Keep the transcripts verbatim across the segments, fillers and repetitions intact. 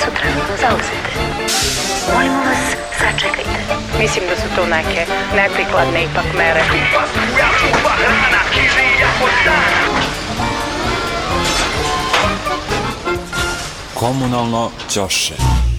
su trenutno zauzete. Molimo vas, sačekajte. Mislim da su to neke neprikladne ipak mere. Komunalno ćoše.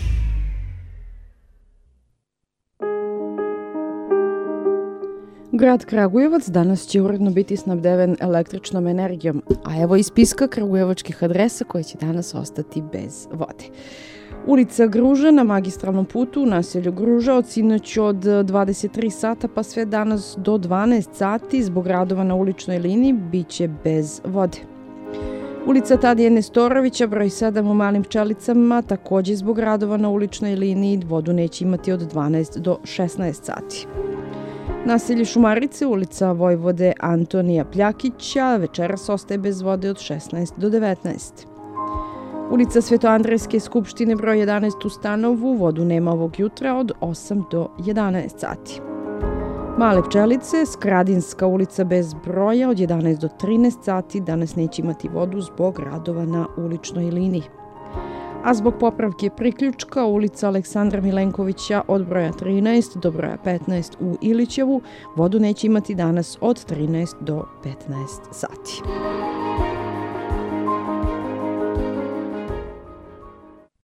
Grad Kragujevac danas će uredno biti snabdeven električnom energijom, a evo i spiska kragujevačkih adresa koje će danas ostati bez vode. Ulica Gruža na magistralnom putu u naselju Gruža od sinoć od dvadeset tri sata pa sve danas do dvanaest sati zbog radova na uličnoj liniji biće bez vode. Ulica Tadije Nestorovića, broj sedam u Malim Pčelicama, takođe zbog radova na uličnoj liniji vodu neće imati od dvanaest do šesnaest sati. Naselje Šumarice, ulica Vojvode Antonija Pljakića, večeras ostaje bez vode od šesnaest do devetnaest. Ulica Svetoandrejske skupštine, broj jedanaest u Stanovu, vodu nema ovog jutra od osam do jedanaest sati. Male Pčelice, Skradinska ulica bez broja od jedanaest do trinaest sati, danas neće imati vodu zbog radova na uličnoj liniji. A zbog popravke priključka, ulica Aleksandra Milenkovića od broja trinaest do broja petnaest u Ilićevu, vodu neće imati danas od trinaest do petnaest sati.